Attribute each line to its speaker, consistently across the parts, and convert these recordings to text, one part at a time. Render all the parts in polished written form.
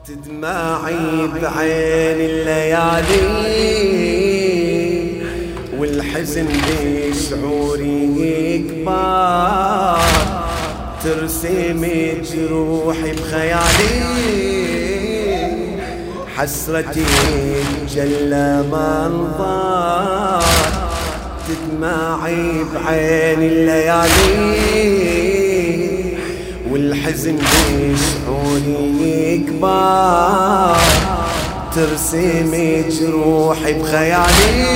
Speaker 1: تدمعي بعين الليالي والحزن بشعوري يكبر، ترسمي جروحي بخيالي، حسرتي جل منظر. تدمعي بعين الليالي والحزن بشعوري يكبر، ترسمي جروحي بخيالي،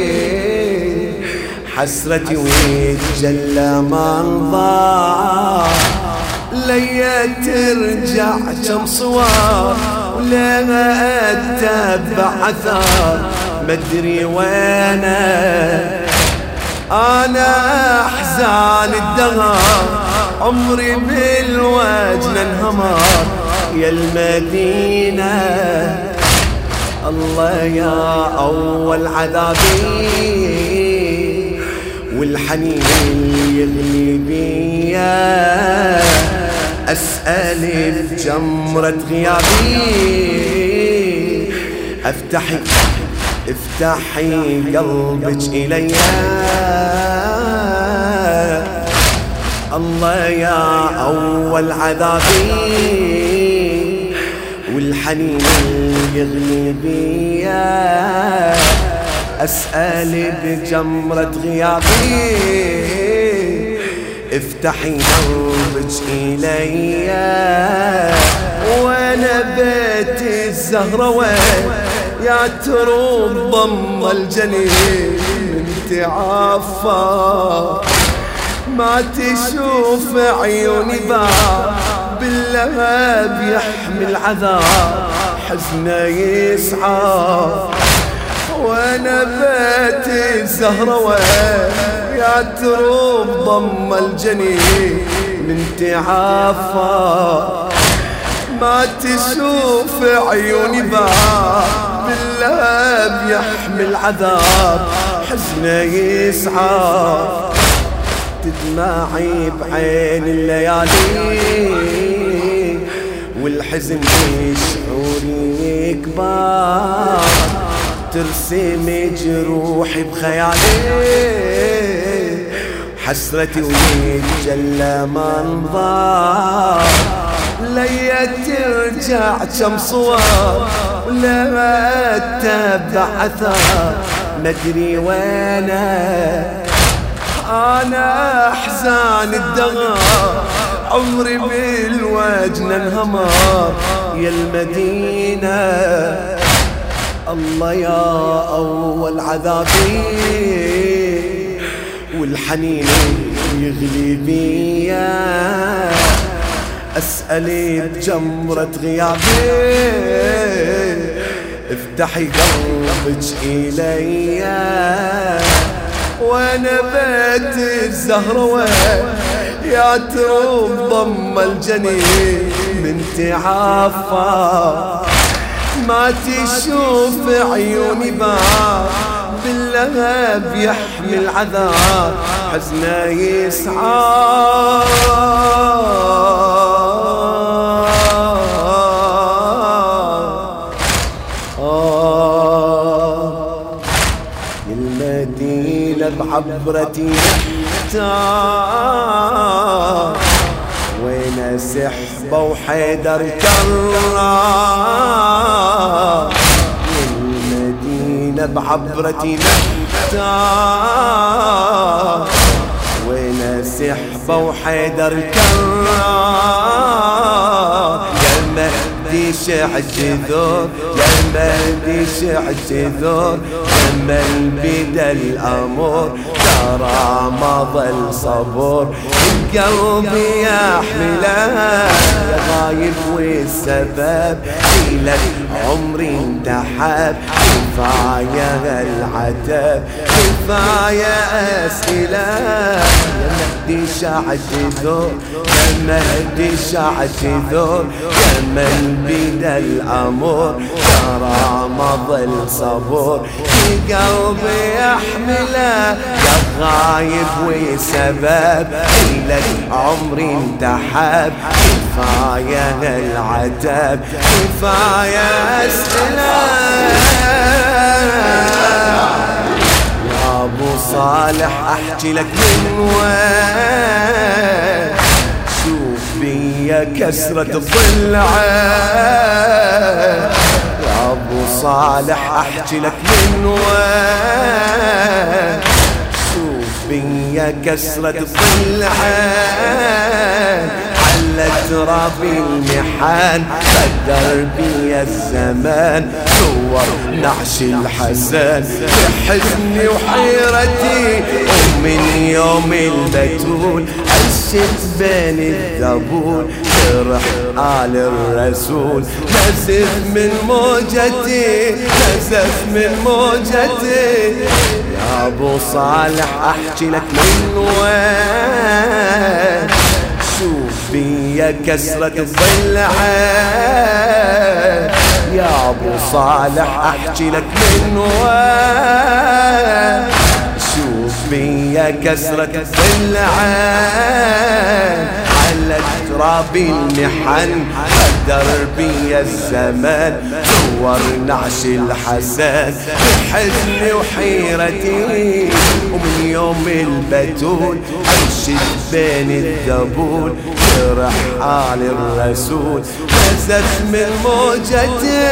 Speaker 1: حسرتي ويتجلى منظر. ليا ترجع كم صور ولا اتبع اثار، مدري وينه انا احزان الدهر، عمري بالوجن انهمر. يا المدينة الله يا أول عذابي، والحنين يغلي بيا، أسأل بجمرة غيابي. افتحي قلبك إليا، الله يا أول عذابي، والحنين يغلي بيا، أسأل بجمرة غيابي. افتحي قلبك إليا، وانا بيت الزهرة وين يا تروب ضم الجنين، انت عفا ما تشوف عيوني باب، باللهب يحمل عذاب، حزنه يسعى. وانا بيت الزهرة وين يا تروب ضم الجنين، بنت عفا ما تشوف عيوني باب، باللهب يحمل عذاب، حزنه يسعى. تدمعي بعين الليالي والحزن بشعوري يكبر، ترسمي جروحي بخيالي، حسرتي ويتجلى منظر. ليا ترجع كم صور ولا اتبع اثار، مدري وينه انا احزان الدهر، عمري بالوجن انهمر. يا المدينة الله يا أول عذابي، والحنين يغلي بيا، أسأل بجمرة غيابي. افتحي قلبك إليا، وانا بيت الزهرة وين يا تروب ضم الجنين، بنت عفا ما تشوف عيوني باب، باللهب يحمل عذاب، حزنه يسعى. المدينة بعبرتي محتار، وين سحبة وحيدر كرار. المدينة بعبرتي محتار، وين سحبة وحيدر كرار. يا مهدي شعت ذور، يا مهدي شعت ذور، لما بدا الأمور ترى ما ظل صبور. قلبي يحمله يا غايب والسبب، لك عمري انتحب، كفاية العتب، كفاية أسئلة. يا مهدي شعت ذور، يا مهدي شعت ذور، لما بدا الأمور ترى ما ظل صبور. قلبي يحمله يا غايب وسبب، لك عمري انتحب، كفاية العتب كفاية أسئلة يا أبو صالح أحكي لك من وين شوف بيا كسرة الضلعة يا أبو صالح أحكي لك من وين شوف بيا كسرة الضلعة على تراب المحن قدر بي الزمان صور نعش الحسن بحزني وحيرتي ومن يوم البتول عشت بين الذبول فرح آل الرسول نزف من موجتي نزف من موجتي يا أبو صالح أحكي لك من وين شوف بيا كسرة الضلعة يا أبو صالح أحكي لك من وين شوف بيا كسرة الضلعة على تراب المحن قدر بي الزمان صور نعش الحسن بحزني وحيرتي ومن يوم البتول عشت بين الذبول فرح آل الرسول نزف من موجتي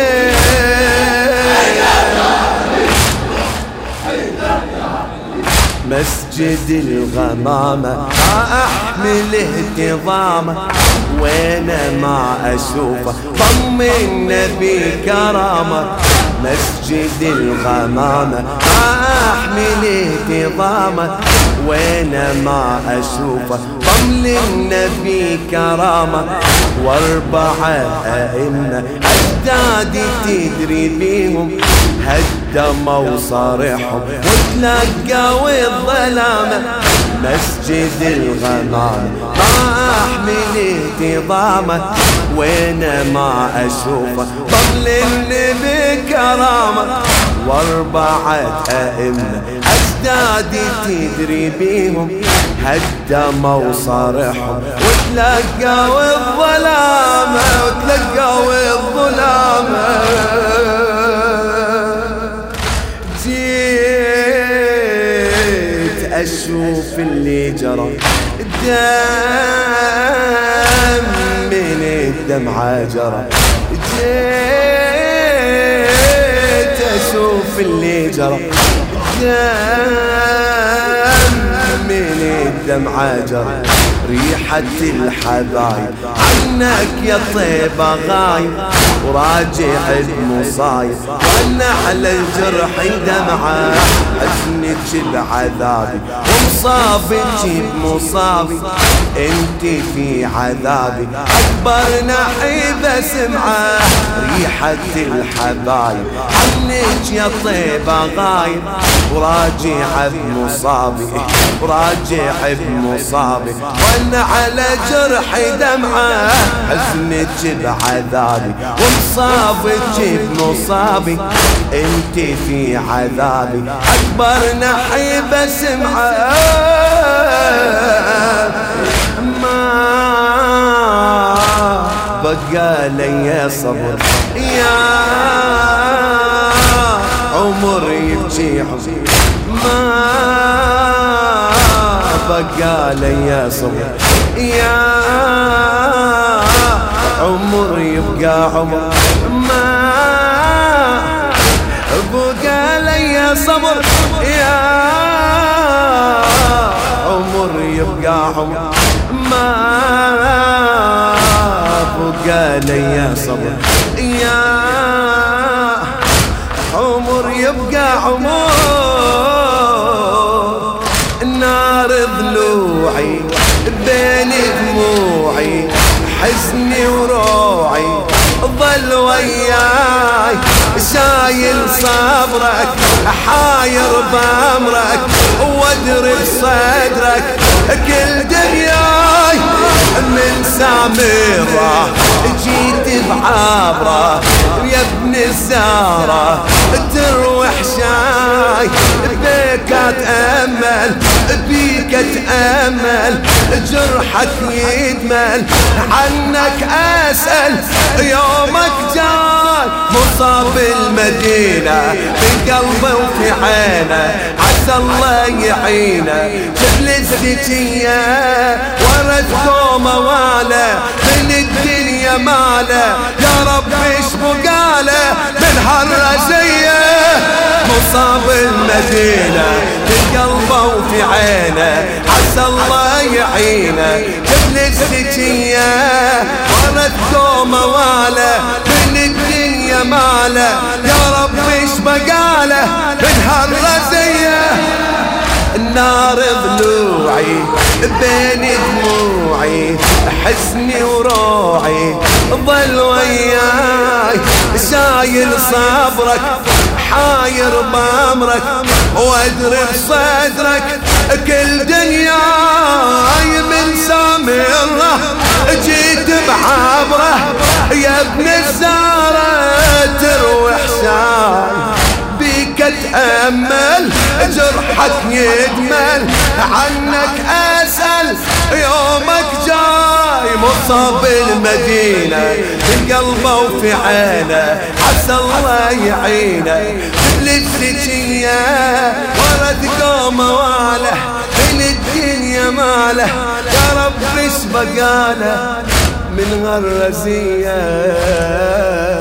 Speaker 1: مسجد الغمامة أحمل اهتضامة وانا ما اشوفه ضم النبي كرامة مسجد الغمامة احمل اهتضامة وانا ما اشوفه ضم النبي كرامة واربعة ائمة اجدادي تدري بيهم هدموا صارحهم وتلقوا الظلامة مسجد الغمام ما احمل اهتضامه وانا ما اشوفه ضل النبي كرامه واربعة ائمة اجدادي تدري بيهم هدموا صارحهم وتلقوا الظلامة وتلقوا الظلامة أشوف اللي جرى الدم من الدمعة جرى جيت أشوف اللي جرى الدم من الدمعة جرى ريحة الحبايب عنك يا طيبة غايب وراجع بمصايب وانا على الجرح دمعة حزنك بعذابي ومصابك بمصابي انت في عذابي اكبر نحيب سمعة ريحة الحبايب عنك يا طيبة غايب وراجع بمصابي وراجع بمصابي وانا على جرح دمعة حزنك بعذابي ومصابك بمصابي انت في عذابي اكبر نحيب سمعة ما بقى لي صبر يا عمر يبكي حزن ما بقى لي صبر يا عمر يبقى عمر ما بقى لي صبر يا عمر يبقى عمر ما بقى لي صبر يا عمر يبقى عمر نار ضلوعي بين دموعي حزني وروعي ظل وياي شايل صبرك حاير بامرك وادري بصدرك كل دنياي من سامرة جيت بعبرة يا ابن الزهرة تروح شاي بيك اتأمل بيك اتأمل جرحك يدمل عنك اسأل يومك جاي مصاب المدينة في قلبه وفي عينه عسى الله يعينه جبل الزكية ورث قومه واله من الدنيا ماله يا رب ايش بقاله من هالرزية مصاب المدينة في قلبه وفي عينه عسى الله يعينه جبل الزكية ورث قومه واله من الدنيا ماله يا رب ايش بقاله من هالرزية النار ضلوعي بين دموعي حزني وروعي ظل وياي شايل صبرك حاير بامرك وادري بصدرك كل دنياي من سامرة جيت بعبره يا ابن الزهرة تروح شاي بيك اتأمل جرحك يدمل عنك اسأل يومك جاي مصاب المدينة في قلبه وفي عينه عسى الله يعينه جبل الزكية ورث قومه واله من الدنيا ماله يا رب ايش بقاله من هالرزية